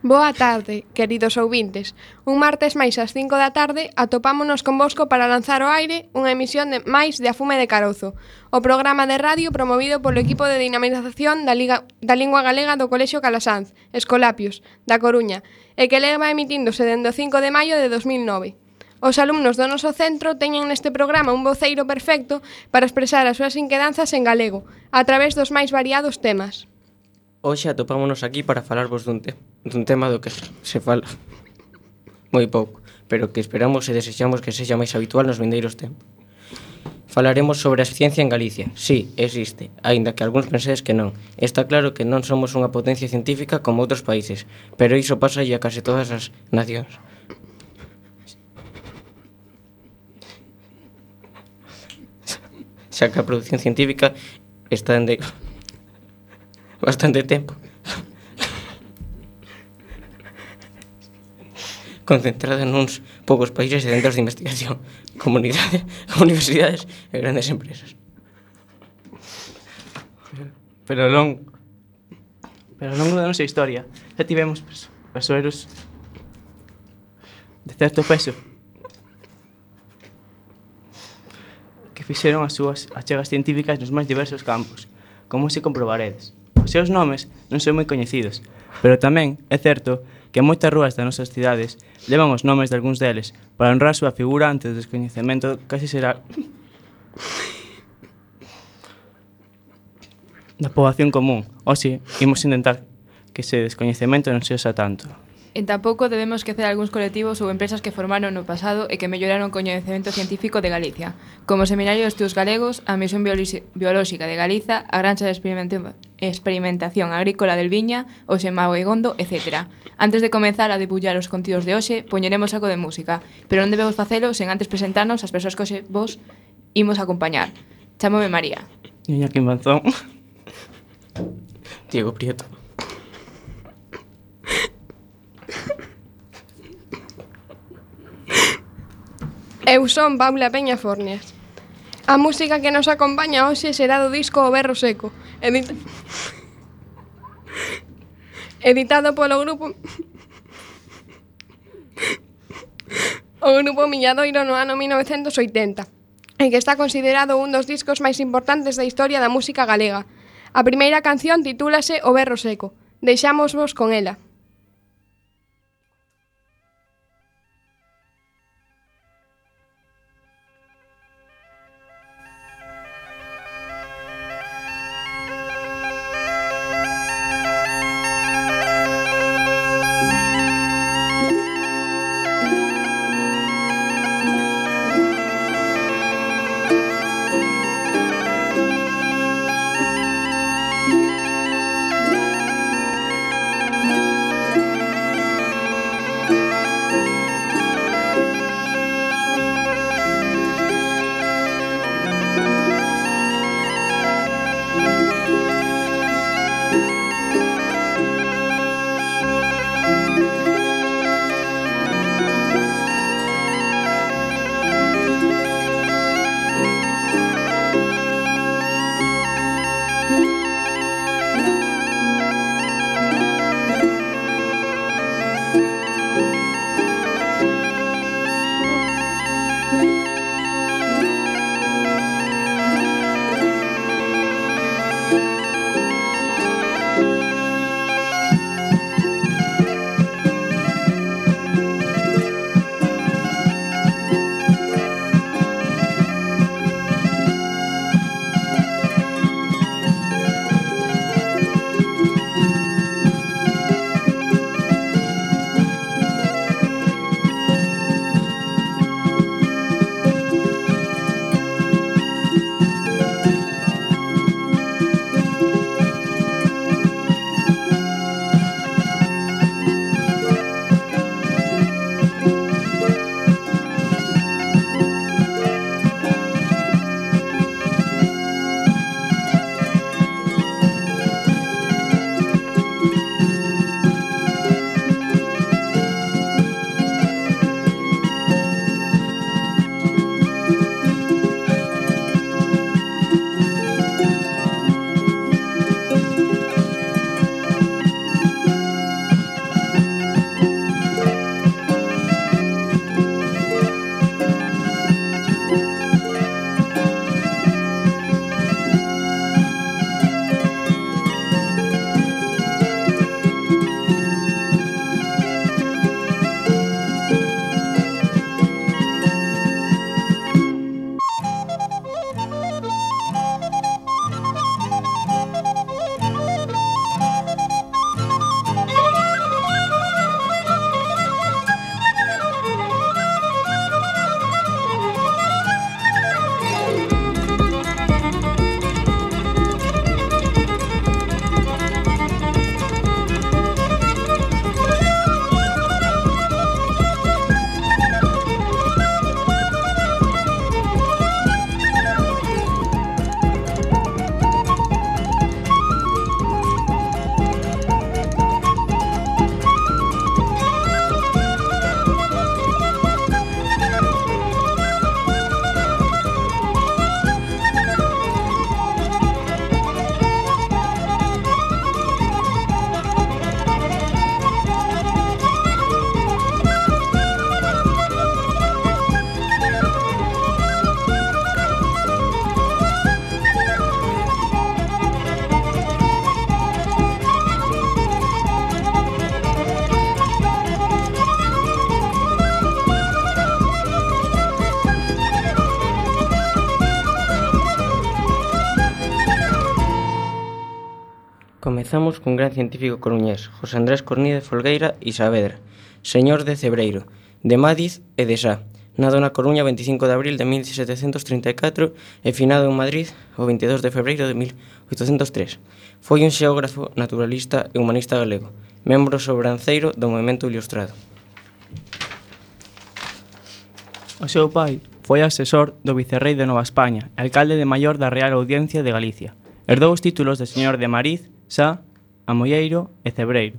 Boa tarde, queridos ouvintes. Un martes máis ás 5 da tarde atopámonos convosco para lanzar ao aire unha emisión máis de A Fume de Carozo, o programa de radio promovido polo equipo de dinamización da Lingua Galega do Colexio Calasanz, Escolapios, da Coruña, e que leva emitíndose dende o 5 de maio de 2009. Os alumnos do noso centro teñen neste programa un voceiro perfecto para expresar as súas inquedanzas en galego, a través dos máis variados temas. Hoxe atopámonos aquí para falarvos dun tema do que se fala moi pouco, pero que esperamos e desexamos que sexa máis habitual nos vindeiros tempos. Falaremos sobre a ciencia en Galicia. Sí, existe, aínda que algúns pensedes que non. Está claro que non somos unha potencia científica como outros países, pero iso pasa a case todas as nacións. Xa que a produción científica está en bastante tempo concentrada nuns poucos países e centros de investigación, universidades e grandes empresas. Pero ao longo da nosa historia xa tivemos persoeiros de certo peso que fixeron as súas achegas científicas nos máis diversos campos, como se comprobaredes. Os seus nomes non son moi coñecidos, pero tamén é certo que moitas rúas das nosas cidades levan os nomes de algúns deles para honrar a súa figura ante o descoñecemento casi será da poboación común. Oxe, imos intentar que ese descoñecemento non se usa tanto. En tampouco debemos esquecer algúns colectivos ou empresas que formaron no pasado e que melloraron o coñecemento científico de Galicia, como o Seminario de Estudos Galegos, a Misión Biolóxica de Galiza, a Granxa de Experimentación Agrícola del Viña, o Xemao Egondo, etc. Antes de comenzar a debullar os contidos de hoxe, poñeremos algo de música, pero non debemos facelo sen antes presentarnos as persoas que hoxe vos imos acompañar. Chámome María. Iñaki Manzón. Diego Prieto. Eu son Paula Peña Fornias. A música que nos acompaña hoxe será do disco O Berro Seco, editado polo grupo Miñadoiro no ano 1980, e que está considerado un dos discos máis importantes da historia da música galega. A primeira canción titúlase O Berro Seco. Deixámosvos con ela. Comezamos cun gran científico coruñés, José Andrés Corní de Folgueira e Saavedra, señor de Cebreiro, de Mádiz e de Sá. Nado na Coruña 25 de abril de 1734 e finado en Madrid o 22 de febreiro de 1803. Foi un xeógrafo, naturalista e humanista galego, membro sobranceiro do movemento ilustrado. O seu pai foi asesor do vicerrei de Nova España e alcalde de maior da Real Audiencia de Galicia. Herdou os títulos de señor de Mariz, Sá, Amoieiro e Cebreiro.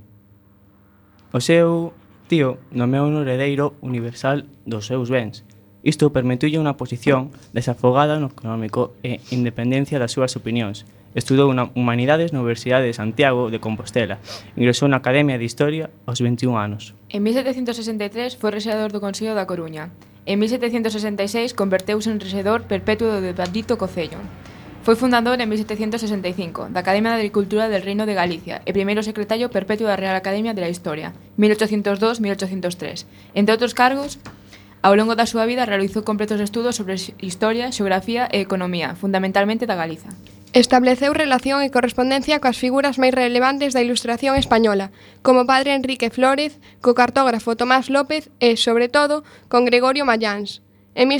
O seu tío nomeou un heredeiro universal dos seus bens. Isto permitiulle unha posición desafogada no económico e independencia das súas opinións. Estudou na Humanidades na Universidade de Santiago de Compostela. Ingresou na Academia de Historia aos 21 anos. En 1763 foi rexedor do Consello da Coruña. En 1766 converteuse en rexedor perpetuo do Bendito Concello. Foi fundador en 1765 da Academia de Agricultura del Reino de Galicia e primeiro secretario perpetuo da Real Academia de la Historia, 1802-1803. Entre outros cargos, ao longo da súa vida realizou completos estudos sobre historia, xeografía e economía, fundamentalmente da Galiza. Estableceu relación e correspondencia coas figuras máis relevantes da Ilustración española, como o padre Enrique Flórez, co cartógrafo Tomás López e, sobre todo, con Gregorio Mayans. En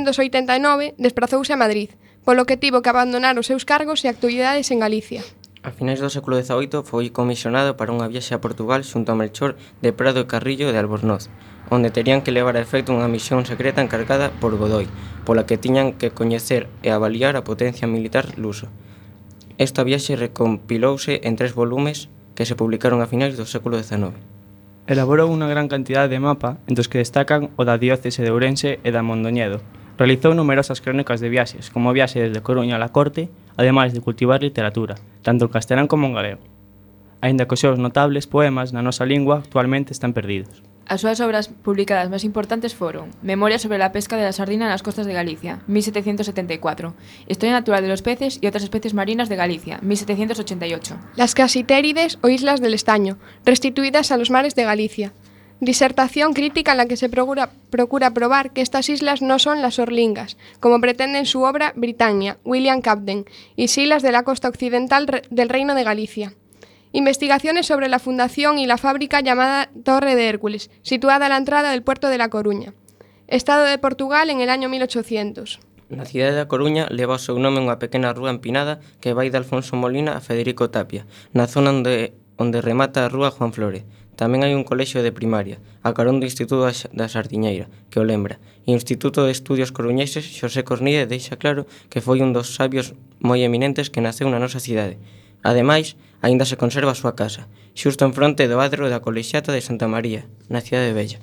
1789 desprazouse a Madrid, polo que tivo que abandonar os seus cargos e actividades en Galicia. A finais do século XVIII foi comisionado para unha viaxe a Portugal xunto a Melchor de Prado e Carrillo de Albornoz, onde terían que levar a efecto unha misión secreta encargada por Godoy, pola que tiñan que coñecer e avaliar a potencia militar luso. Esta viaxe recompilouse en 3 volumes que se publicaron a finais do século XIX. Elaborou unha gran cantidade de mapa, entre os que destacan o da diócese de Ourense e da Mondoñedo. Realizou numerosas crónicas de viaxes, como viaxe desde Coruña a la corte, ademais de cultivar literatura, tanto en castelán como en galego. Aínda que os seus notables poemas na nosa lingua actualmente están perdidos. As súas obras publicadas máis importantes foron Memoria sobre la pesca de la sardina nas costas de Galicia, 1774, Historia natural de los peces y otras especies marinas de Galicia, 1788. Las Casitérides o Islas del Estaño, restituidas a los mares de Galicia. Disertación crítica en la que se procura probar que estas islas no son las Orlingas, como pretende en su obra Britannia, William Camden, y sí las de la costa occidental del Reino de Galicia. Investigaciones sobre la fundación y la fábrica llamada Torre de Hércules, situada a la entrada del puerto de La Coruña. Estado de Portugal en el año 1800. Na cidade da Coruña leva o seu nome unha pequena rúa empinada que vai de Alfonso Molina a Federico Tapia, na zona onde remata a rúa Juan Flórez. Tamén hai un colexio de primaria, a carón do Instituto da Sardiñeira, que o lembra, e o Instituto de Estudios Coruñeses Xosé Cornide deixa claro que foi un dos sabios moi eminentes que naceu na nosa cidade. Ademais, aínda se conserva a súa casa, xusto en fronte do adro da Colexiata de Santa María, na cidade Vella.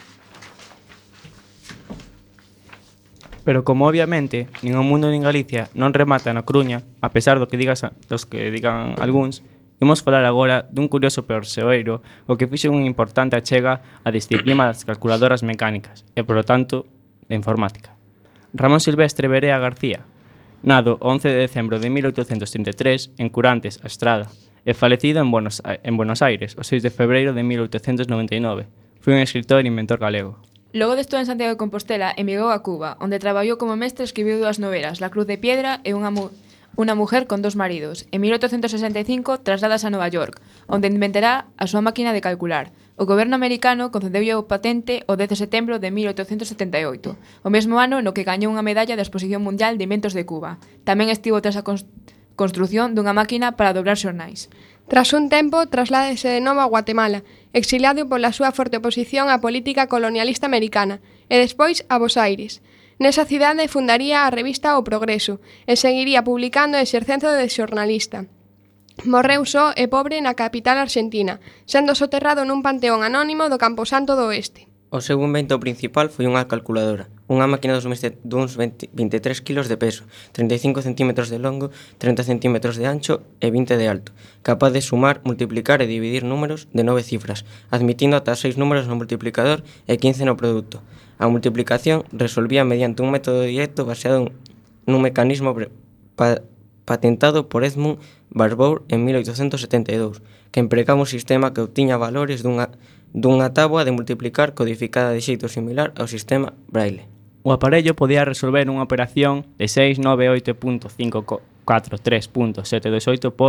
Pero como obviamente nin o mundo nin Galicia non remata na Coruña, a pesar dos que digan algúns, imos falar agora dun curioso perseoeiro o que fixo unha importante achega á disciplina das calculadoras mecánicas e, polo tanto, da informática. Ramón Silvestre Berea García, nado o 11 de decembro de 1833 en Curantes, a Estrada, e falecido en Buenos Aires o 6 de febreiro de 1899. Foi un escritor e inventor galego. Logo de estar en Santiago de Compostela, emigrou a Cuba, onde traballou como mestre e escribiu 2 novelas, La Cruz de Piedra e Una mujer con 2 maridos. En 1865 trasladas a Nova York, onde inventará a súa máquina de calcular. O goberno americano concedeulle o patente o 10 de setembro de 1878, o mesmo ano no que gañou unha medalla da Exposición Mundial de Inventos de Cuba. Tamén estivo tras a construción dunha máquina para doblar xornais. Tras un tempo, trasládese de novo a Guatemala, exiliado pola súa forte oposición á política colonialista americana, e despois a Bos Aires. Nesa cidade fundaría a revista O Progreso e seguiría publicando e exercendo de xornalista. Morreu só e pobre na capital argentina, sendo soterrado nun panteón anónimo do Camposanto do Oeste. O seu invento principal foi unha calculadora, unha máquina duns 23 kilos de peso, 35 centímetros de longo, 30 centímetros de ancho e 20 de alto, capaz de sumar, multiplicar e dividir números de 9 cifras, admitindo ata 6 números no multiplicador e 15 no produto. A multiplicación resolvía mediante un método directo baseado nun mecanismo patentado por Edmund Barbour en 1872, que empregaba un sistema que obtiña valores dunha táboa de multiplicar codificada de xeito similar ao sistema Braille. O aparello podía resolver unha operación de 698.543.728 por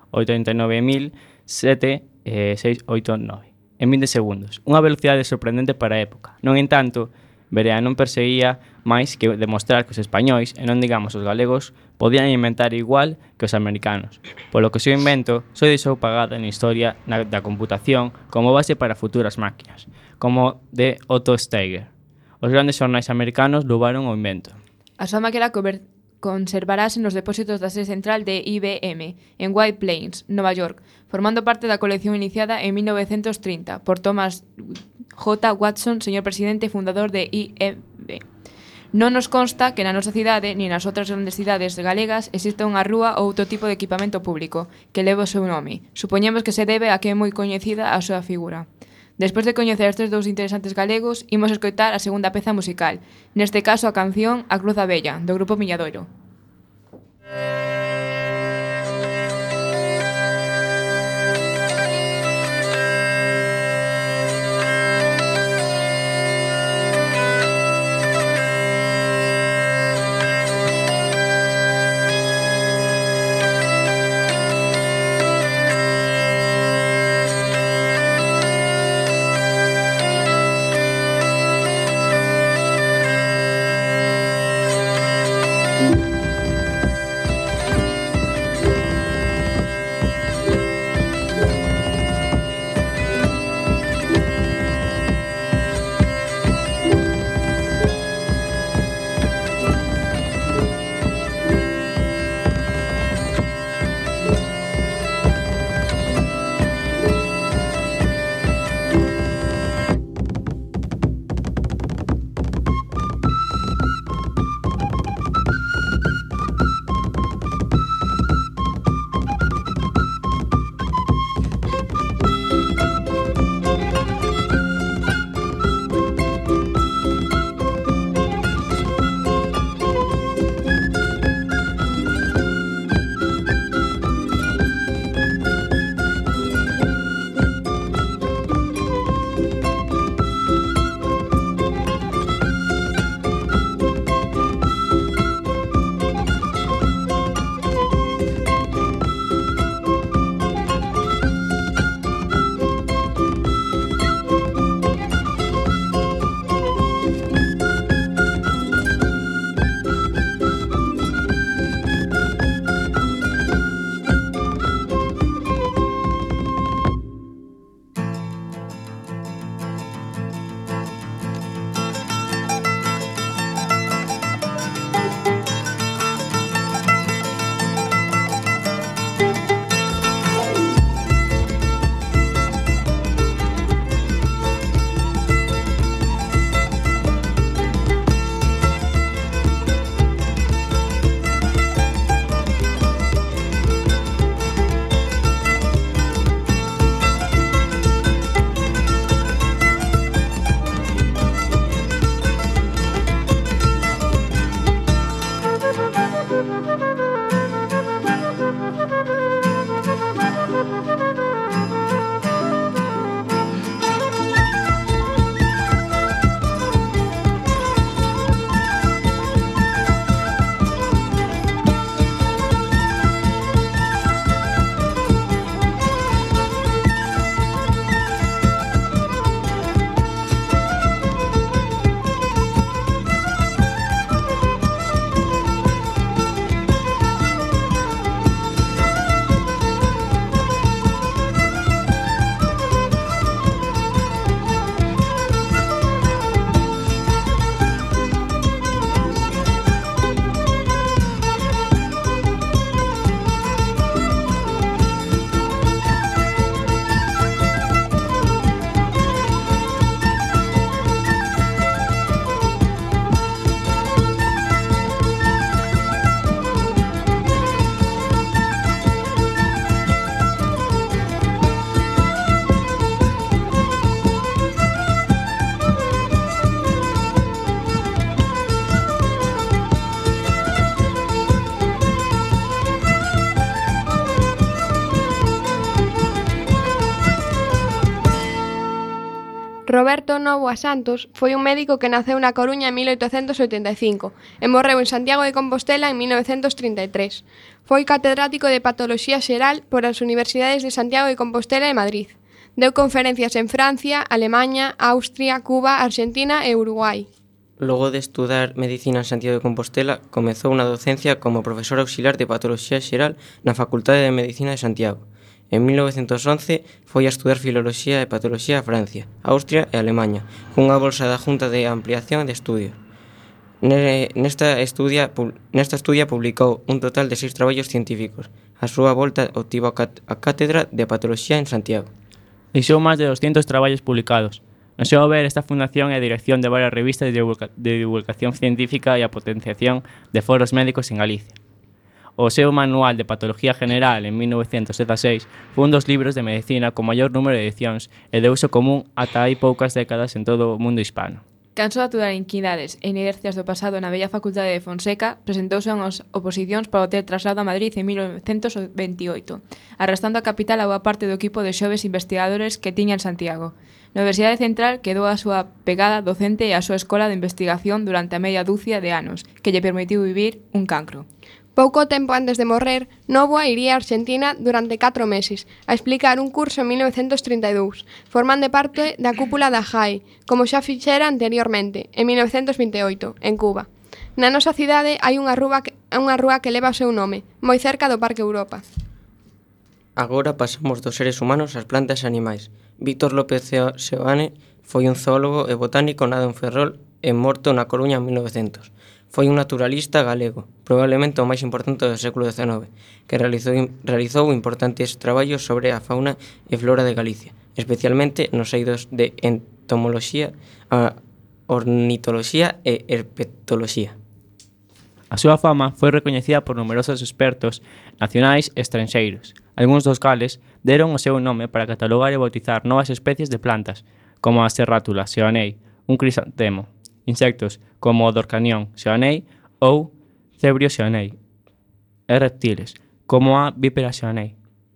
89.007.689 en 20 segundos. Unha velocidade sorprendente para a época. Non entanto, Berea non perseguía máis que demostrar que os españois, e non digamos os galegos, podían inventar igual que os americanos, polo que o seu invento só deixou pagada na historia da computación como base para futuras máquinas, como de Otto Steiger. Os grandes xornais americanos louvaron o invento. A súa máquina conservarase nos depósitos da sede central de IBM, en White Plains, Nova York, formando parte da colección iniciada en 1930 por Thomas J. Watson, señor presidente e fundador de IBM. Non nos consta que na nosa cidade, ni nas outras grandes cidades galegas, exista unha rúa ou outro tipo de equipamento público que leve o seu nome. Supoñemos que se debe a que é moi coñecida a súa figura. Despois de coñecer estes dous interesantes galegos, imos escoitar a segunda peza musical, neste caso a canción A Cruz Abella, do grupo Milladoiro. Roberto Novoa Santos foi un médico que naceu na Coruña en 1885 e morreu en Santiago de Compostela en 1933. Foi catedrático de Patoloxía Xeral por as Universidades de Santiago de Compostela e Madrid. Deu conferencias en Francia, Alemaña, Austria, Cuba, Argentina e Uruguai. Logo de estudar Medicina en Santiago de Compostela, comezou na docencia como profesor auxiliar de Patoloxía Xeral na Facultade de Medicina de Santiago. En 1911 foi a estudar Filoloxía e Patoloxía a Francia, Austria e Alemaña, cunha bolsa da Junta de Ampliación de Estudios. Nesta estudia publicou un total de 6 traballos científicos. A súa volta obtivo a cátedra de Patoloxía en Santiago. Deixou máis de 200 traballos publicados. No seu ver, esta fundación é a dirección de varias revistas de divulgación científica e a potenciación de foros médicos en Galicia. O seu Manual de Patología General en 1916 foi un dos libros de medicina con maior número de edicións e de uso común ata hai poucas décadas en todo o mundo hispano. Cansou de aturar inquidades e inercias do pasado na bella Facultade de Fonseca, presentouse unhas oposicións para o ter traslado a Madrid en 1928, arrastrando a capital a boa parte do equipo de xoves investigadores que tiña en Santiago. Na Universidade Central quedou a súa pegada docente e a súa escola de investigación durante a media dúcia de anos, que lle permitiu vivir un cancro. Pouco tempo antes de morrer, Novoa iría a Argentina durante 4 meses a explicar un curso en 1932, formando parte da cúpula da JAI, como xa fixera anteriormente, en 1928, en Cuba. Na nosa cidade hai unha rúa que leva o seu nome, moi cerca do Parque Europa. Agora pasamos dos seres humanos ás plantas e animais. Víctor López Seoane foi un zoólogo e botánico nado en Ferrol e morto na Coruña en 1900. Foi un naturalista galego, probablemente o máis importante do século XIX, que realizou importantes traballos sobre a fauna e flora de Galicia, especialmente nos eidos de entomoloxía, ornitoloxía e herpetoloxía. A súa fama foi recoñecida por numerosos expertos nacionais e estranxeiros, algúns dos cales deron o seu nome para catalogar e bautizar novas especies de plantas, como a serrátula seoanei, un crisantemo, insectos como o dorcanión seoanei ou cebrio seoanei, e reptiles como a vípera seoanei.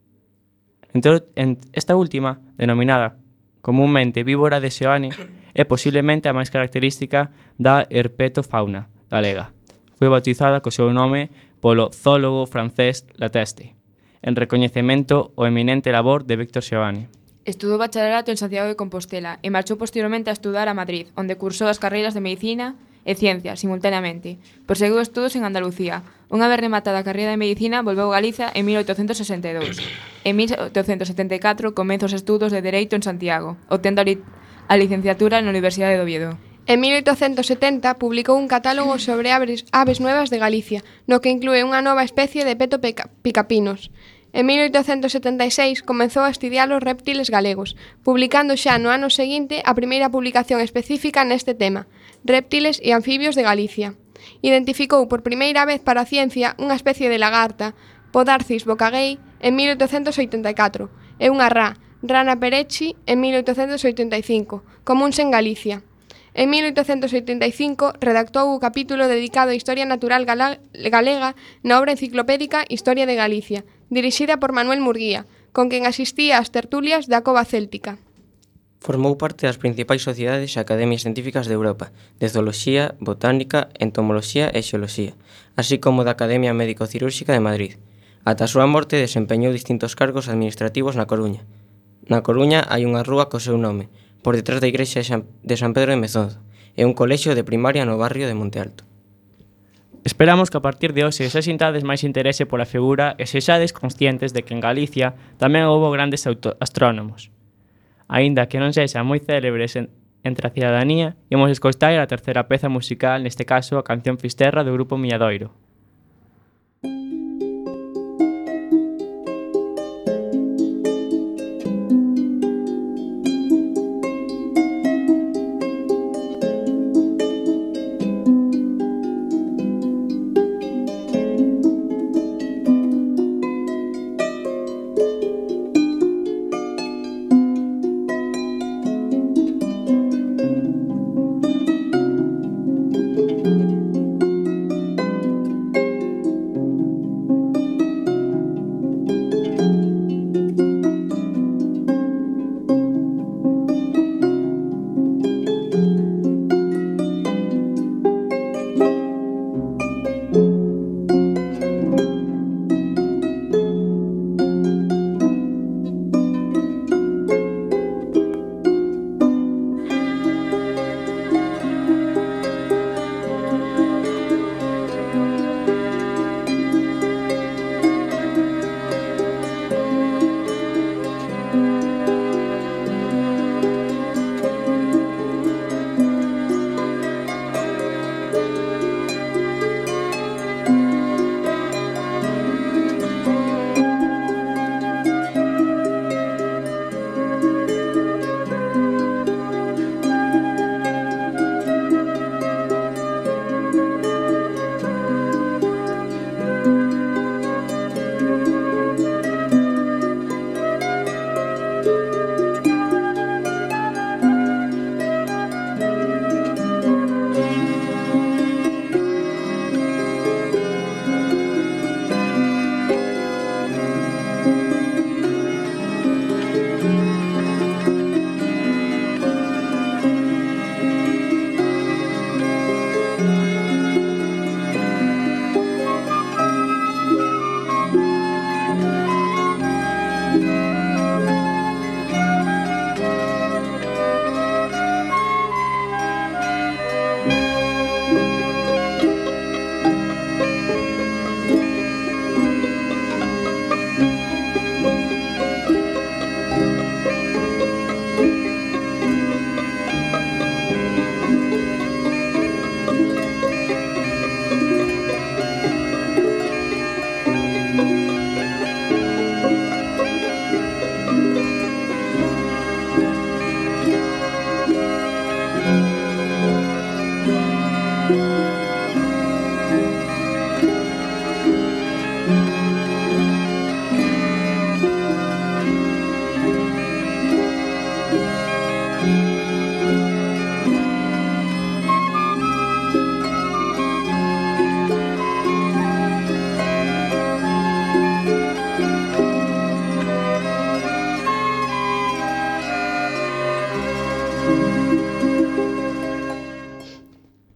Esta última, denominada comúnmente víbora de Seoane, é posiblemente a máis característica da herpetofauna galega. Foi bautizada co seu nome polo zoólogo francés Lateste, en recoñecemento ao eminente labor de Víctor Seoane. Estudou bacharelato en Santiago de Compostela e marchou posteriormente a estudar a Madrid, onde cursou as carreiras de Medicina e Ciencia simultaneamente. Proseguiu estudos en Andalucía. Unha vez rematada a carreira de Medicina, volveu a Galiza en 1862. En 1874 comeza os estudos de Dereito en Santiago, obtendo a licenciatura na Universidade de Oviedo. En 1870 publicou un catálogo sobre aves nuevas de Galicia, no que inclúe unha nova especie de peto picapinos. En 1876 comezou a estudiar os reptiles galegos, publicando xa no ano seguinte a primeira publicación específica neste tema, Reptiles e anfibios de Galicia. Identificou por primeira vez para a ciencia unha especie de lagarta, Podarcis bocagei, en 1884, e unha Rana perechi, en 1885, comúns en Galicia. En 1885 redactou o capítulo dedicado á Historia Natural Galega na obra enciclopédica Historia de Galicia, dirixida por Manuel Murguía, con quen asistía ás tertulias da Cova Céltica. Formou parte das principais sociedades e academias científicas de Europa, de zooloxía, botánica, entomoloxía e xeoloxía, así como da Academia Médico-Cirúrxica de Madrid. Ata a súa morte desempeñou distintos cargos administrativos na Coruña. Na Coruña hai unha rúa co seu nome, por detrás da igrexa de San Pedro de Mezozo, e un colexio de primaria no barrio de Monte Alto. Esperamos que a partir de hoxe xa sintades máis interese pola figura e sexades conscientes de que en Galicia tamén houbo grandes astrónomos. Aínda que non sexan moi célebres entre a cidadanía, imos escoitar a terceira peza musical, neste caso a canción Fisterra do grupo Milladoiro.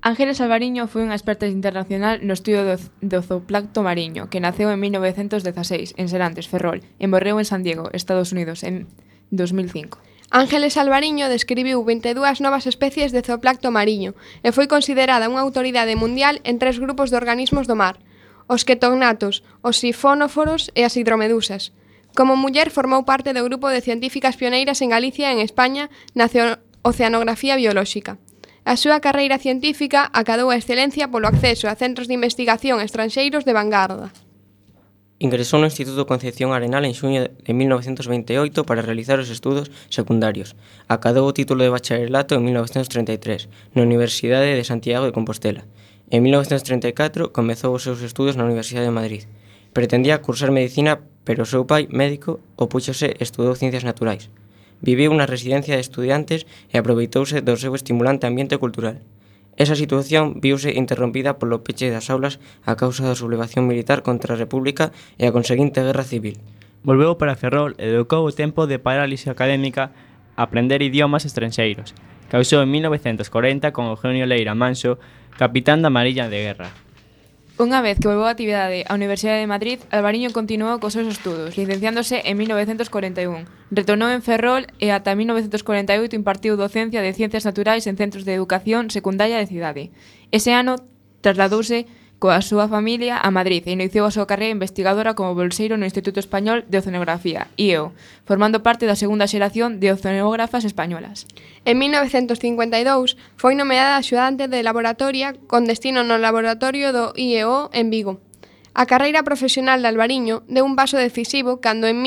Ángeles Alvariño foi unha experta internacional no estudo do zooplancto mariño, que naceu en 1916 en Serantes, Ferrol, e morreu en San Diego, Estados Unidos, en 2005. Ángeles Alvariño describiu 22 novas especies de zooplancto mariño e foi considerada unha autoridade mundial en 3 grupos de organismos do mar: os ketognatos, os sifónoforos e as hidromedusas. Como muller formou parte do grupo de científicas pioneiras en Galicia e en España na oceanografía biolóxica. A súa carreira científica acadou a excelencia polo acceso a centros de investigación estranxeiros de vanguarda. Ingresou no Instituto Concepción Arenal en xuño de 1928 para realizar os estudos secundarios. Acadou o título de bacharelato en 1933 na Universidade de Santiago de Compostela. En 1934 comezou os seus estudos na Universidade de Madrid. Pretendía cursar medicina, pero o seu pai, médico, opúxose e estudou ciencias naturais. Viviu na residencia de estudiantes e aproveitouse do seu estimulante ambiente cultural. Esa situación viuse interrompida polo peche das aulas a causa da sublevación militar contra a República e a conseguinte guerra civil. Volveu para Ferrol e dedicou o tempo de parálise académica a aprender idiomas estranxeiros. Causou en 1940 con Eugenio Leira Manso, capitán da Marilla de Guerra. Unha vez que volveu a actividade á Universidade de Madrid, Alvariño continuou cos seus estudos, licenciándose en 1941. Retornou en Ferrol e ata 1948 impartiu docencia de ciencias naturais en centros de educación secundaria de cidade. Ese ano trasladouse coa súa familia a Madrid e iniciou a súa carreira investigadora como bolseiro no Instituto Español de Oceanografía, IEO, formando parte da segunda xeración de oceanógrafas españolas. En 1952 foi nomeada axudante de laboratoria con destino no laboratorio do IEO en Vigo. A carreira profesional de Alvariño deu un paso decisivo cando en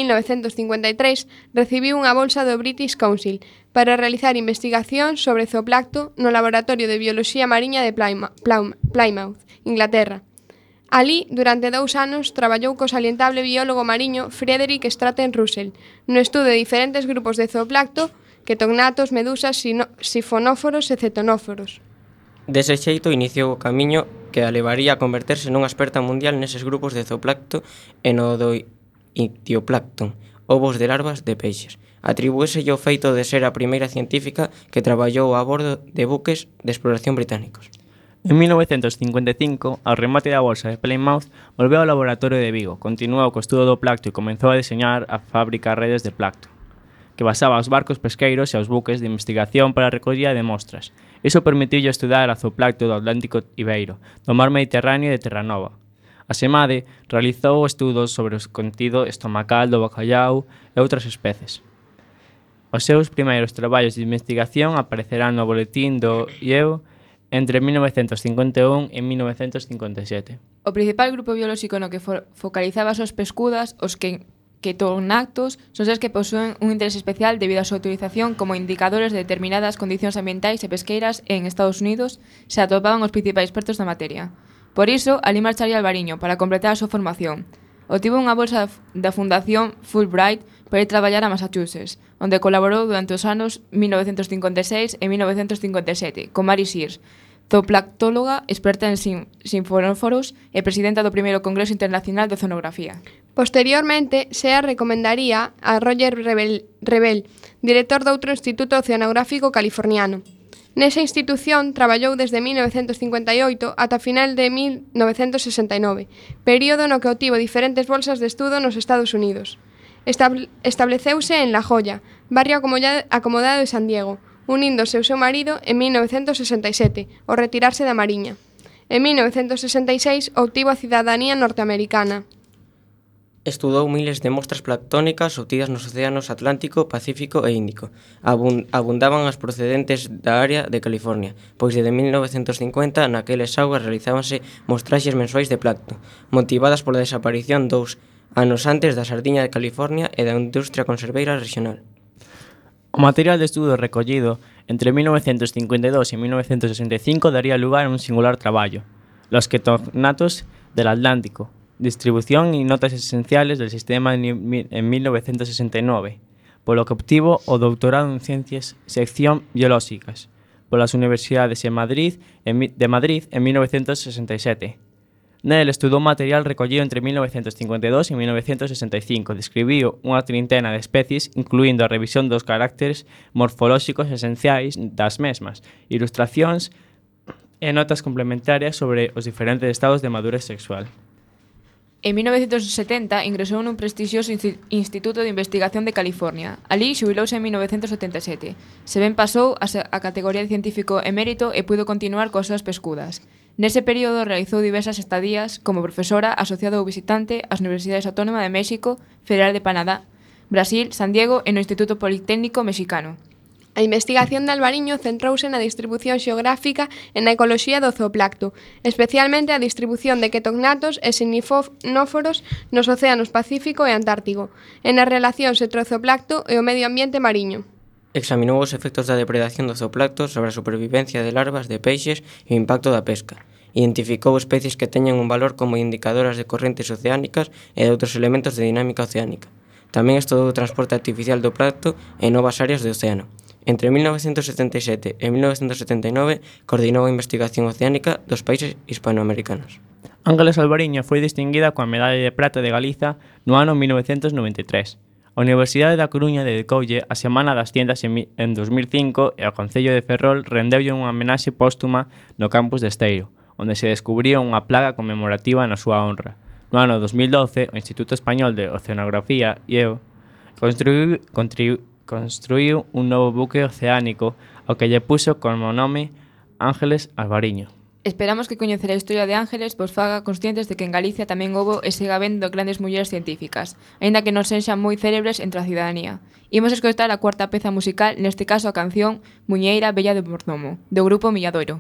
1953 recibiu unha bolsa do British Council para realizar investigación sobre zooplancto no Laboratorio de Bioloxía Mariña de Plymouth, Inglaterra. Alí, durante 2 anos, traballou co salientable biólogo mariño Frederick Stratton Russell no estudo de diferentes grupos de zooplancto, ketognatos, medusas, sifonóforos e cetonóforos. Dese xeito iniciou o camiño que a levaría a converterse nunha experta mundial neses grupos de zooplancto e no do ictioplancton, ovos de larvas de peixes. Atribúeselle o feito de ser a primeira científica que traballou a bordo de buques de exploración británicos. En 1955, ao remate da bolsa de Plymouth, volveu ao laboratorio de Vigo, continuou co estudo do plancto e comezou a deseñar a fábrica redes de plancto, que basaba aos barcos pesqueiros e aos buques de investigación para a recollida de mostras. Iso permitiulle estudar a zooplancto do Atlántico Ibeiro, do mar Mediterráneo e de Terranova. Asemade, realizou estudos sobre o contido estomacal do bacallau e outras especies. Os seus primeiros traballos de investigación aparecerán no boletín do IEO entre 1951 e 1957. O principal grupo biolóxico no que focalizaba as súas pescudas, os ketognatos, son seres que posúen un interés especial debido á súa utilización como indicadores de determinadas condicións ambientais e pesqueiras en Estados Unidos se atopaban os principais expertos da materia. Por iso, alí marcharía Alvariño para completar a súa formación. Obtivo unha bolsa da Fundación Fulbright para ir traballar a Massachusetts, onde colaborou durante os anos 1956 e 1957 con Mary Sears, zooplanctóloga experta en sifonóforos e presidenta do primeiro Congreso Internacional de Oceanografía. Posteriormente, SEA recomendaría a Roger Rebel, director doutro instituto oceanográfico californiano. Nesa institución traballou desde 1958 ata final de 1969, período no que obtivo diferentes bolsas de estudo nos Estados Unidos. Estableceuse en La Joya, barrio acomodado de San Diego, uníndose ao seu marido en 1967, ao retirarse da Mariña. En 1966 obtivo a cidadanía norteamericana. Estudou miles de mostras planctónicas obtidas nos océanos Atlántico, Pacífico e Índico. Abundaban as procedentes da área de California, pois desde 1950 naqueles augas realizábanse mostraxes mensuais de plancton, motivadas pola desaparición 2 anos antes da sardiña de California e da industria conserveira regional. O material de estudo recollido entre 1952 e 1965 daría lugar a un singular traballo, los ketognatos del Atlántico, distribución y notas esenciales del sistema en 1969, polo que obtivo o doutorado en Ciencias Sección Biolóxicas polas Universidades de Madrid en 1967. Nel estudou material recollido entre 1952 e 1965, describiu unha trintena de especies, incluindo a revisión dos caracteres morfolóxicos esenciais das mesmas, ilustracións e notas complementarias sobre os diferentes estados de madurez sexual. En 1970 ingresou nun prestixioso Instituto de Investigación de California. Alí xubilouse en 1977. Se ben pasou a categoría de científico emérito e puido continuar coas súas pescudas. Nese período realizou diversas estadías como profesora asociado ou visitante ás Universidades Autónoma de México, Federal de Panamá, Brasil, San Diego e no Instituto Politécnico Mexicano. A investigación de Alvariño centrouse na distribución xeográfica e na ecoloxía do zooplancto, especialmente a distribución de ketognatos e sinifóforos nos océanos Pacífico e Antártico, e nas relacións entre o zooplancto e o medio ambiente mariño. Examinou os efectos da depredación do zooplancto sobre a supervivencia de larvas de peixes e o impacto da pesca. Identificou especies que teñen un valor como indicadoras de correntes oceánicas e de outros elementos de dinámica oceánica. Tamén estudou o transporte artificial do plancto en novas áreas do océano. Entre 1977 e 1979 coordinou a investigación oceánica dos países hispanoamericanos. Ángeles Alvariño foi distinguida coa Medalla de Prata de Galiza no ano 1993. A Universidade da Coruña dedicoulle a Semana das Cientas en 2005 e o Concello de Ferrol rendeulle unha homenaxe póstuma no campus de Esteiro, onde se descubría unha plaga conmemorativa na súa honra. No ano 2012, o Instituto Español de Oceanografía, IEO, construiu un novo buque oceánico ao que lle puxo como nome Ángeles Alvariño. Esperamos que coñecer a historia de Ángeles vos faga conscientes de que en Galicia tamén houbo e siga habendo grandes mulleres científicas, aínda que non sexan moi célebres entre a cidadanía. Imos escoitar a cuarta peza musical, neste caso a canción Muñeira Bella de Mordomo, do grupo Milladoiro.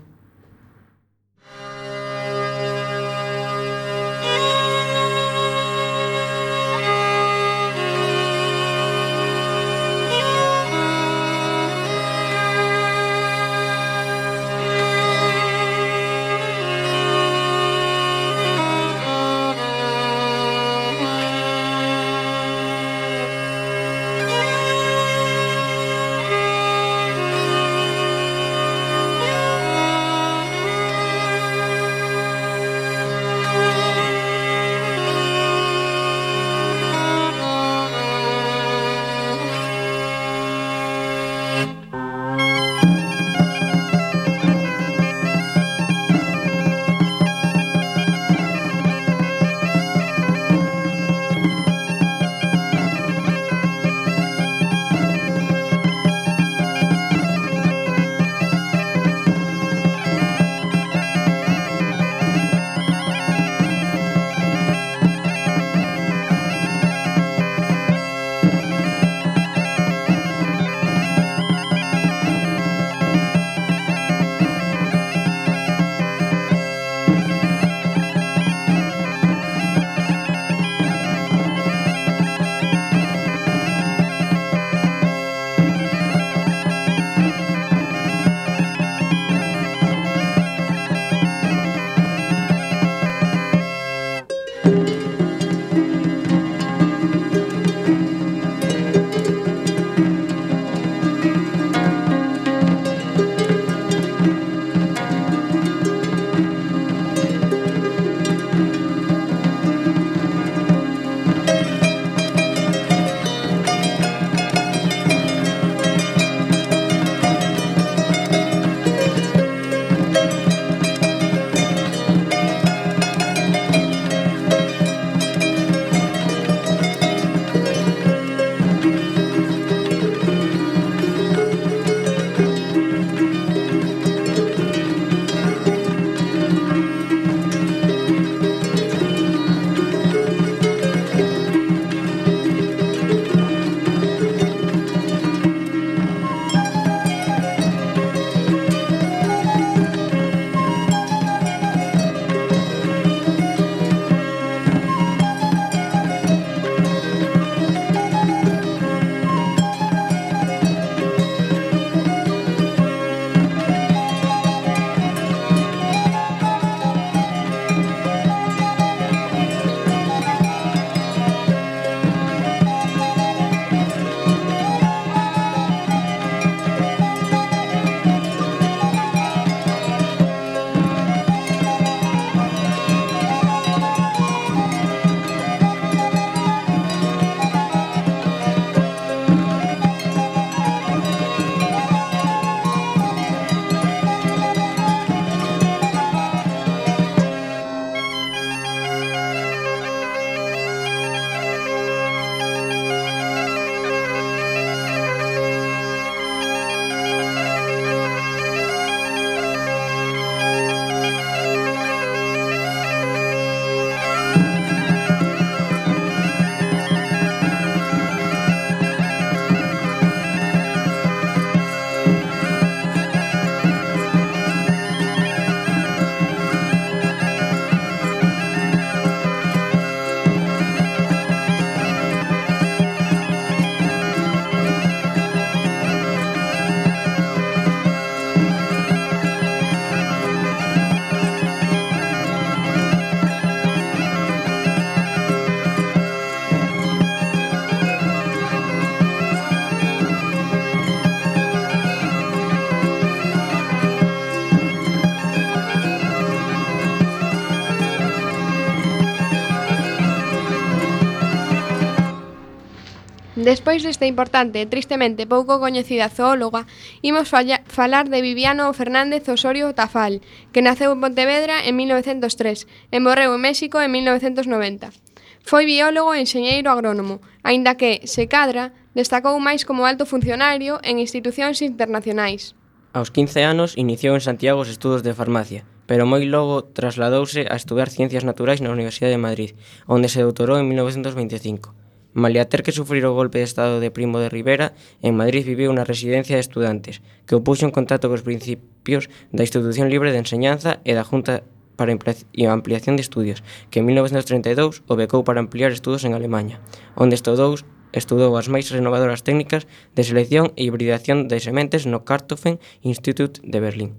Despois desta importante e tristemente pouco coñecida zoóloga, imos falar de Viviano Fernández Osorio Tafal, que naceu en Pontevedra en 1903 e morreu en México en 1990. Foi biólogo e enxeñeiro agrónomo, aínda que, se cadra, destacou máis como alto funcionario en institucións internacionais. Aos 15 anos iniciou en Santiago os estudos de farmacia, pero moi logo trasladouse a estudar Ciencias Naturais na Universidade de Madrid, onde se doutorou en 1925. Malia ter que sufrir o golpe de estado de Primo de Rivera, en Madrid viviu unha residencia de estudantes, que o puxo en contacto cos principios da Institución Libre de Enseñanza e da Junta para Ampliación de Estudios, que en 1932 o becou para ampliar estudos en Alemanha, onde estudou as máis renovadoras técnicas de selección e hibridación de sementes no Kartoffen Institute de Berlín.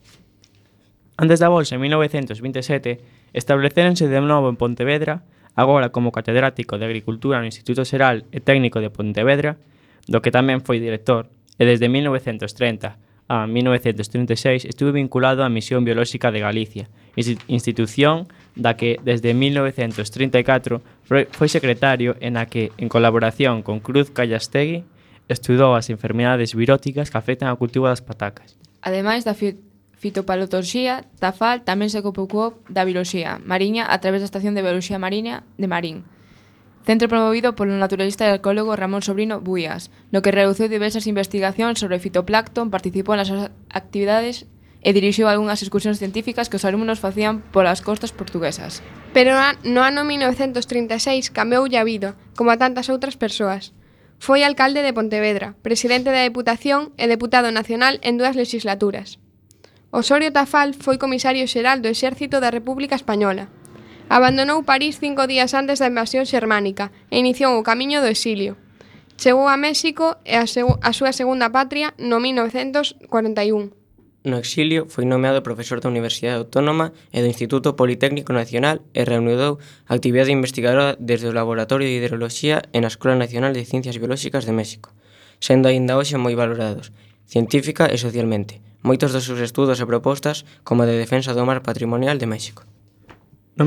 Antes da bolsa, en 1927, establecéronse de novo en Pontevedra, agora como catedrático de Agricultura no Instituto Xeral e Técnico de Pontevedra, do que tamén foi director, e desde 1930 a 1936 estuve vinculado á Misión Biolóxica de Galicia, institución da que desde 1934 foi secretario e na que, en colaboración con Cruz Gallastegui, estudou as enfermidades viróticas que afectan ao cultivo das patacas. Ademais da fitopatoloxía, Tafal tamén se ocupou da bioloxía mariña a través da Estación de Bioloxía Mariña de Marín, centro promovido polo naturalista e arqueólogo Ramón Sobrino Buías, no que realizou diversas investigacións sobre fitoplancton, participou nas actividades e dirixiu algunhas excursións científicas que os alumnos facían polas costas portuguesas. Pero no ano 1936 cambioulle a vida, como a tantas outras persoas. Foi alcalde de Pontevedra, presidente da Deputación e deputado nacional en 2 legislaturas. Osorio Tafal foi comisario xeral do Exército da República Española. Abandonou París 5 días antes da invasión xermánica e iniciou o camiño do exilio. Chegou a México e a súa segunda patria no 1941. No exilio foi nomeado profesor da Universidade Autónoma e do Instituto Politécnico Nacional e reanudou a actividade investigadora desde o Laboratorio de Hidroloxía e na Escola Nacional de Ciencias Biolóxicas de México, sendo aínda hoxe moi valorados, científica e socialmente, moitos dos seus estudos e propostas como a de defensa do mar patrimonial de México. No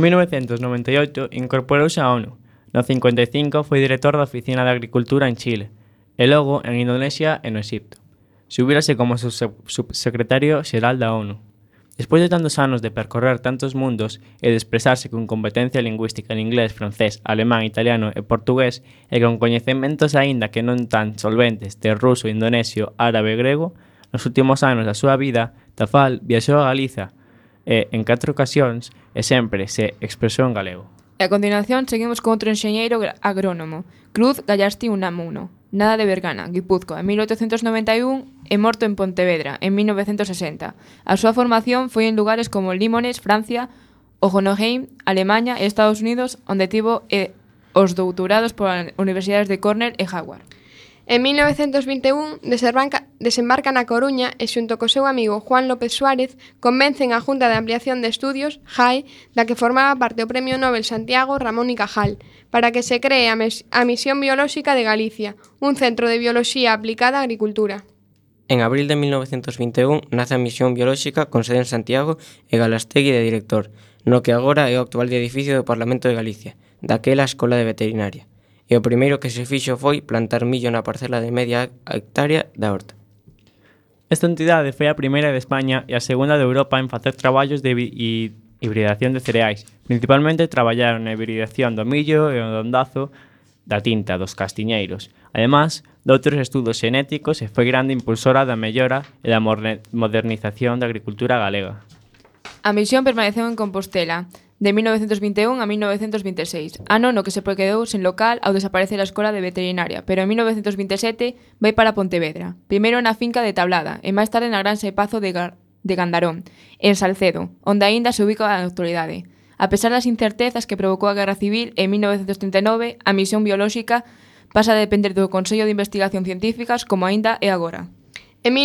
1998 incorporouse á ONU. No 55 foi director da Oficina de Agricultura en Chile e logo en Indonesia e no Exipto. Subírase como subsecretario xeral da ONU. Despois de tantos anos de percorrer tantos mundos e de expresarse con competencia lingüística en inglés, francés, alemán, italiano e portugués e con coñecementos aínda que non tan solventes de ruso, indonesio, árabe e grego, nos últimos anos da súa vida, Tafal viaxou a Galiza e, en 4 ocasións, e sempre se expresou en galego. E a continuación seguimos con outro enxeñeiro agrónomo, Cruz Gallastegui Unamuno, nada de Bergana, Guipúzcoa, en 1891 e morto en Pontevedra, en 1960. A súa formación foi en lugares como Limones, Francia, Hohenheim, Alemanha e Estados Unidos, onde tivo os doutorados polas universidades de Cornell e Harvard. En 1921 desembarca na Coruña e xunto co seu amigo Juan López Suárez convencen a Junta de Ampliación de Estudios, JAE, da que formaba parte o Premio Nobel Santiago Ramón y Cajal, para que se cree a Misión Biolóxica de Galicia, un centro de bioloxía aplicada á agricultura. En abril de 1921 nace a Misión Biolóxica con sede en Santiago e Gallastegui de director, no que agora é o actual edificio do Parlamento de Galicia, daquela Escola de Veterinaria. E o primeiro que se fixo foi plantar millo na parcela de media hectárea da horta. Esta entidade foi a primeira de España e a segunda de Europa en facer traballos de hibridación de cereais. Principalmente traballaron na hibridación do millo e o ondazo da tinta dos castiñeiros. Ademais, doutros estudos xenéticos e foi grande impulsora da mellora e da modernización da agricultura galega. A misión permaneceu en Compostela de 1921 a 1926, ano no que se quedou sen local ao desaparecer a Escola de Veterinaria, pero en 1927 vai para Pontevedra, primeiro na finca de Tablada e máis tarde na Granxa de Pazo de Gandarón, en Salcedo, onde aínda se ubica a actualidade. A pesar das incertezas que provocou a Guerra Civil, en 1939 a misión biolóxica pasa a depender do Consello de Investigación Científicas como aínda é agora. En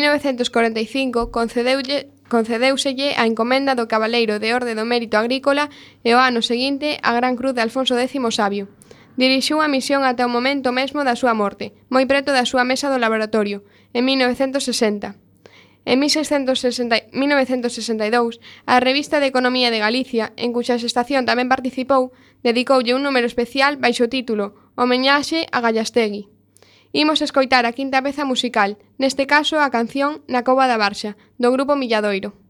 1945 concedeuselle a encomenda do Cabaleiro de Orde do Mérito Agrícola e o ano seguinte a Gran Cruz de Alfonso X Sabio. Dirixiu a misión ata o momento mesmo da súa morte, moi preto da súa mesa do laboratorio, en 1960. En 1962, a Revista de Economía de Galicia, en cuxa xestación tamén participou, dedicoulle un número especial baixo o título Homenaxe a Gallastegui. Imos escoitar a quinta peza musical, neste caso a canción Na Cova da Barxa, do grupo Milladoiro.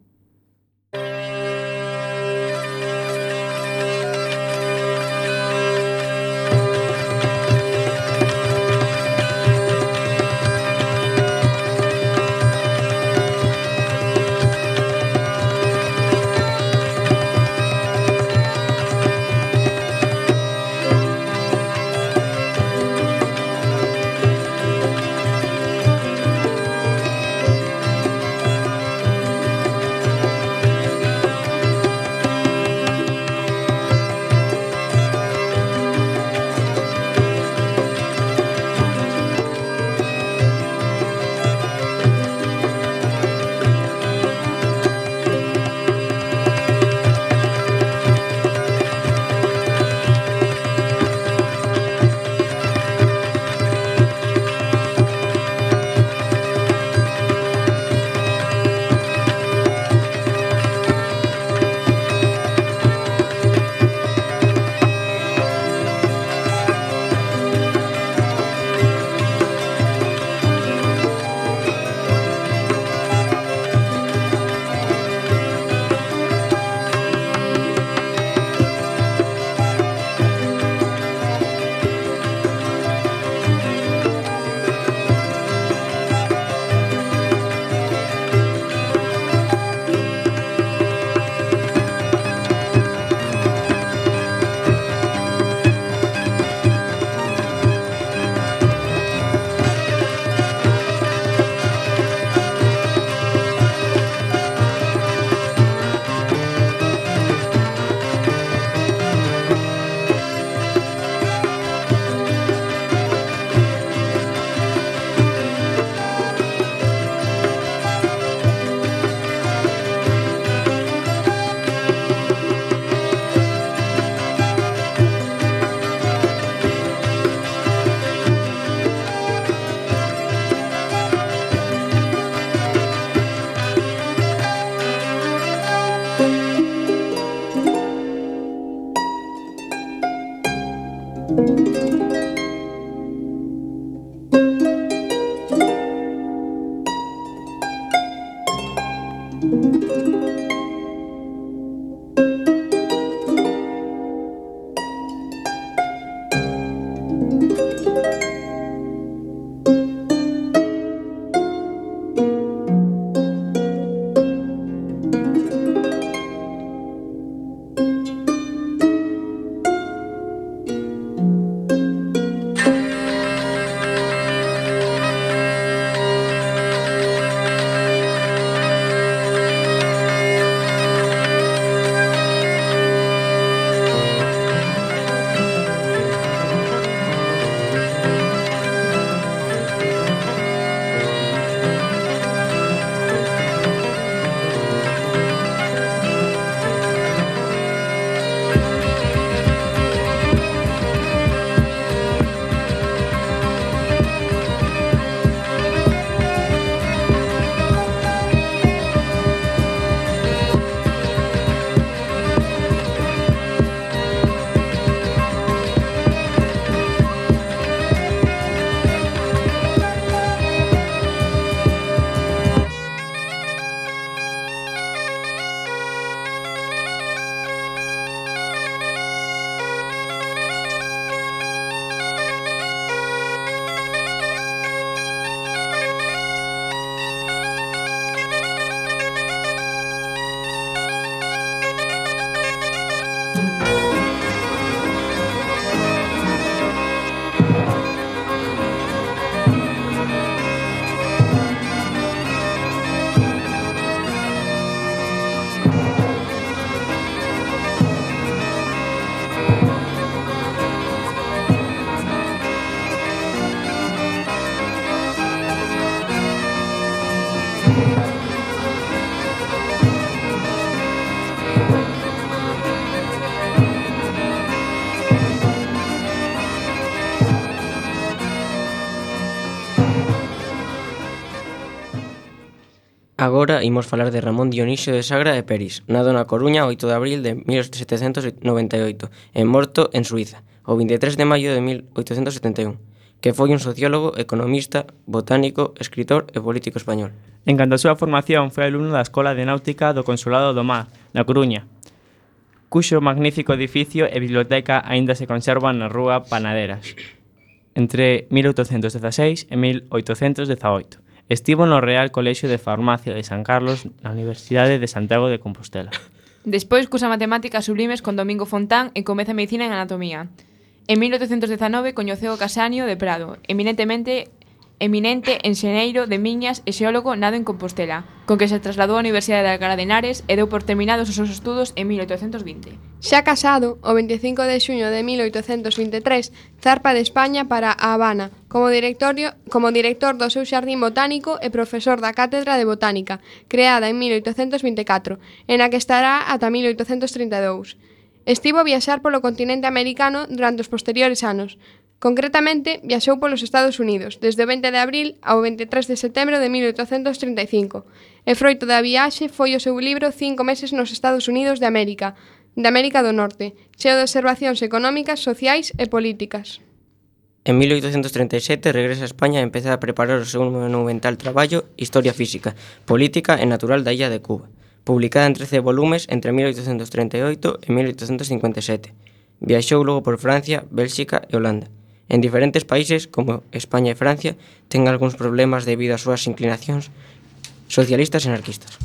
Agora imos falar de Ramón Dionisio de Sagra e Peris, nado na Coruña o 8 de abril de 1798 e morto en Suiza, o 23 de maio de 1871. que foi un sociólogo, economista, botánico, escritor e político español. En canto a súa formación, foi alumno da Escola de Náutica do Consulado do Mar, na Coruña, cuxo magnífico edificio e biblioteca aínda se conservan na rúa Panaderas, entre 1816 e 1818. Estivo no Real Colexio de Farmacia de San Carlos na Universidade de Santiago de Compostela. Despois cursa matemáticas sublimes con Domingo Fontán e comeza medicina en anatomía. En 1819 coñeceu o Casanio de Prado, eminente enxeñeiro de miñas e xeólogo nado en Compostela, con que se trasladou á Universidade de Alcalá de Henares e deu por terminados os seus estudos en 1820. Xa casado, o 25 de xuño de 1823, zarpa de España para A Habana, como director do seu xardín botánico e profesor da Cátedra de Botánica, creada en 1824, en a que estará ata 1832. Estivo a viaxar polo continente americano durante os posteriores anos. Concretamente, viaxou polos Estados Unidos, desde o 20 de abril ao 23 de setembro de 1835. E froito da viaxe foi o seu libro 5 meses nos Estados Unidos de América do Norte, cheo de observacións económicas, sociais e políticas. En 1837 regresa a España e empeza a preparar o seu monumental traballo Historia Física, Política e Natural da illa de Cuba, publicada en 13 volumes entre 1838 e 1857. Viaxou logo por Francia, Bélxica e Holanda. En diferentes países, como España e Francia, ten algúns problemas debido ás súas inclinacións socialistas e anarquistas.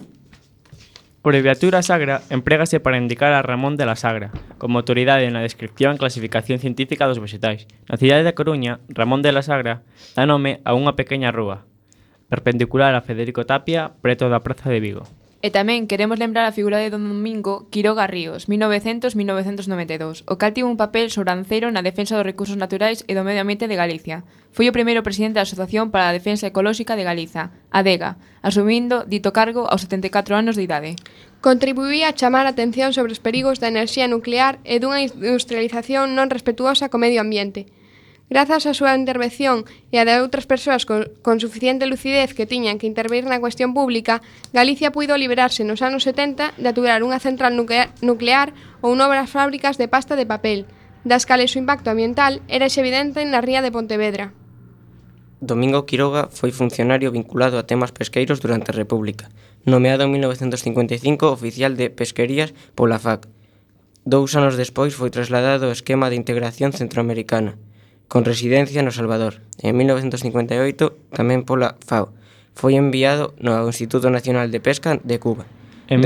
Por abreviatura Sagra, emprégase para indicar a Ramón de la Sagra, como autoridade na descripción e clasificación científica dos vegetais. Na cidade da Coruña, Ramón de la Sagra dá nome a unha pequena rúa, perpendicular a Federico Tapia, preto da Praza de Vigo. E tamén queremos lembrar a figura de Don Domingo Quiroga Ríos, 1900-1992, o cal tivo un papel sobranceiro na defensa dos recursos naturais e do medio ambiente de Galicia. Foi o primeiro presidente da Asociación para a Defensa Ecolóxica de Galiza, ADEGA, asumindo dito cargo aos 74 anos de idade. Contribuía a chamar a atención sobre os perigos da enerxía nuclear e dunha industrialización non respetuosa co medio ambiente. Grazas á súa intervención e a de outras persoas con suficiente lucidez que tiñan que intervir na cuestión pública, Galicia puido liberarse nos anos 70 de aturar unha central nuclear ou novas fábricas de pasta de papel, das cales o impacto ambiental era evidente na ría de Pontevedra. Domingo Quiroga foi funcionario vinculado a temas pesqueiros durante a República, nomeado en 1955 oficial de pesquerías pola FAC. 2 anos despois foi trasladado ao esquema de integración centroamericana, con residencia no Salvador. En 1958, tamén pola FAO, foi enviado no Instituto Nacional de Pesca de Cuba. En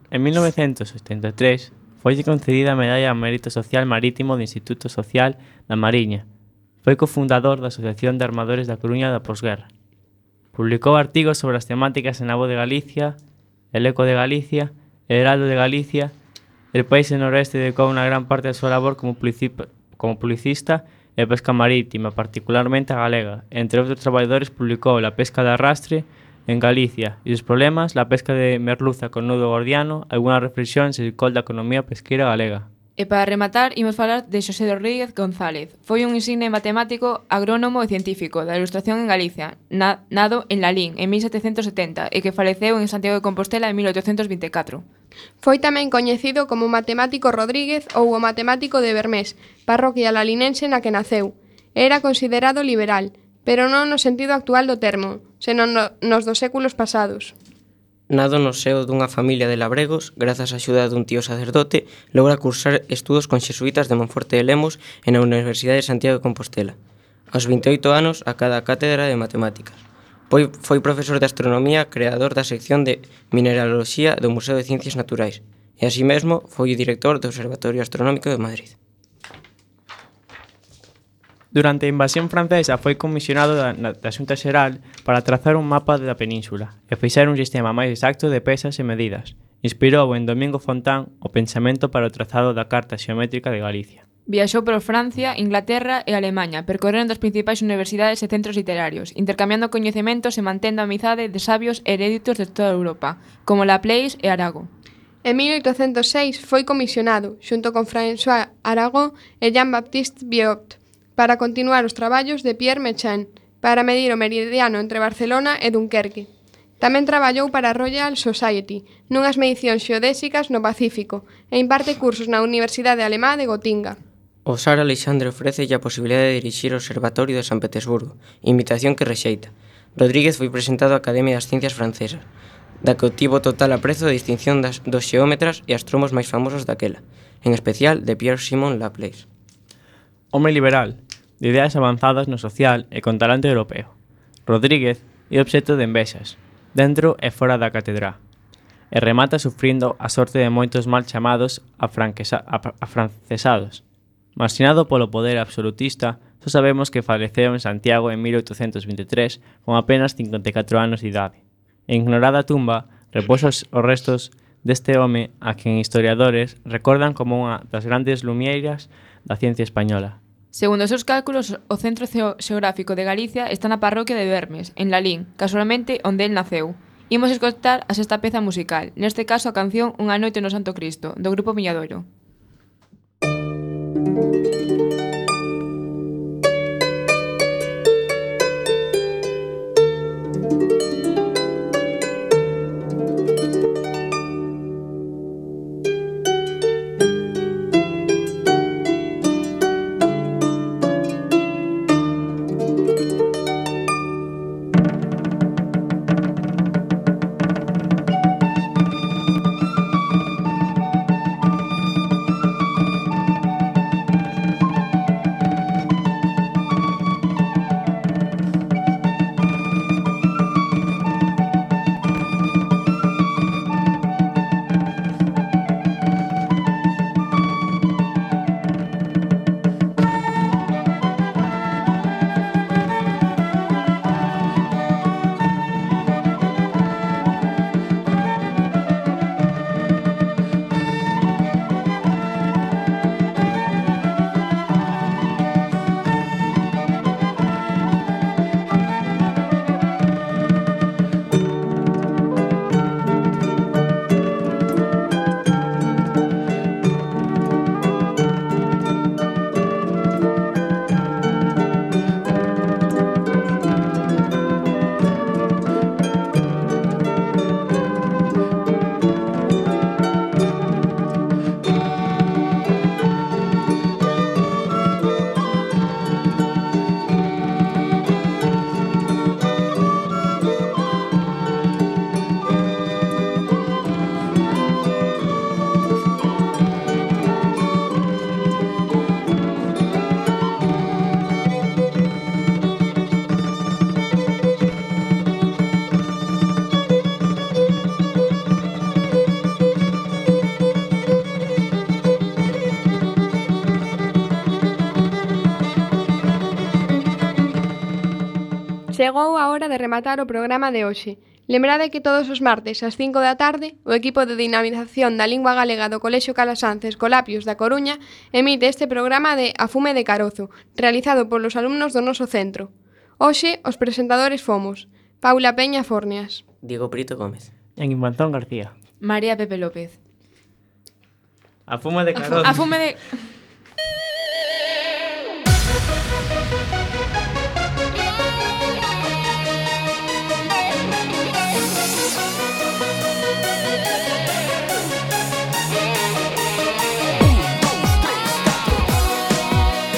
1973, foi concedida a Medalla ao Mérito Social Marítimo do Instituto Social da Mariña. Foi cofundador da Asociación de Armadores da Coruña da posguerra. Publicou artigos sobre as temáticas en A Voz de Galicia, El Eco de Galicia, El Heraldo de Galicia. El País e Noroeste dedicou unha gran parte da súa labor como publicista e pesca marítima, particularmente a galega. Entre outros traballadores publicou La pesca de arrastre en Galicia e os problemas, la pesca de merluza con nudo gordiano, algunhas reflexións e col da economía pesqueira galega. E para rematar, imos falar de Xosé Rodríguez González. Foi un insigne matemático, agrónomo e científico da Ilustración en Galicia, nado en Lalín en 1770 e que faleceu en Santiago de Compostela en 1824. Foi tamén coñecido como matemático Rodríguez ou o matemático de Bermés, parroquia lalinense na que naceu. Era considerado liberal, pero non no sentido actual do termo, senón nos dos séculos pasados. Nado no seo dunha familia de labregos, grazas á axuda dun tío sacerdote, logra cursar estudos con xesuítas de Monforte de Lemos e na Universidade de Santiago de Compostela. Aos 28 anos, acada a cátedra de matemáticas. Foi profesor de astronomía, creador da sección de mineraloxía do Museo de Ciencias Naturais e, así mesmo, foi o director do Observatorio Astronómico de Madrid. Durante a invasión francesa foi comisionado da Xunta Xeral para trazar un mapa da península e fixar un sistema máis exacto de pesas e medidas. Inspirou en Domingo Fontán o pensamento para o trazado da Carta Xeométrica de Galicia. Viaxou por Francia, Inglaterra e Alemaña, percorrendo as principais universidades e centros literarios, intercambiando coñecementos e mantendo a amizade de sabios eréditos de toda Europa, como Laplace e Arago. En 1806 foi comisionado, xunto con François Arago e Jean-Baptiste Biot, para continuar os traballos de Pierre Méchain, para medir o meridiano entre Barcelona e Dunkerque. Tamén traballou para a Royal Society, nunhas medicións xeodésicas no Pacífico, e imparte cursos na Universidade Alemá de Gotinga. O Sar Alexandre ofrece a posibilidade de dirixir o Observatorio de San Petersburgo, invitación que rexeita. Rodríguez foi presentado á Academia das Ciencias Francesas, da que obtivo total aprezo e distinción dos xeómetras e astromos máis famosos daquela, en especial de Pierre-Simon Laplace. Home liberal, de ideas avanzadas no social e con talento europeo. Rodríguez é obxecto de envexas, dentro e fora da catedral, e remata sufrindo a sorte de moitos mal chamados afrancesados. Marxinado polo poder absolutista, só sabemos que faleceu en Santiago en 1823 con apenas 54 anos de idade. En ignorada tumba reposa os restos deste home a quen historiadores recordan como unha das grandes lumieiras da ciencia española. Segundo os seus cálculos, o centro xeográfico de Galicia está na parroquia de Vermes, en Lalín, casualmente onde el naceu. Imos escoitar a sexta peza musical, neste caso a canción Unha noite no Santo Cristo, do grupo Miñadoiro. Chegou a hora de rematar o programa de hoxe. Lembrade que todos os martes ás 5 da tarde o equipo de dinamización da lingua galega do Colexio Calasanz Escolapios da Coruña emite este programa de A Fume de Carozo, realizado polos alumnos do noso centro. Hoxe os presentadores fomos Paula Peña Fornias, Diego Prieto Gómez e Antón García. María Pepe López. A fume de Carozo. A fume de...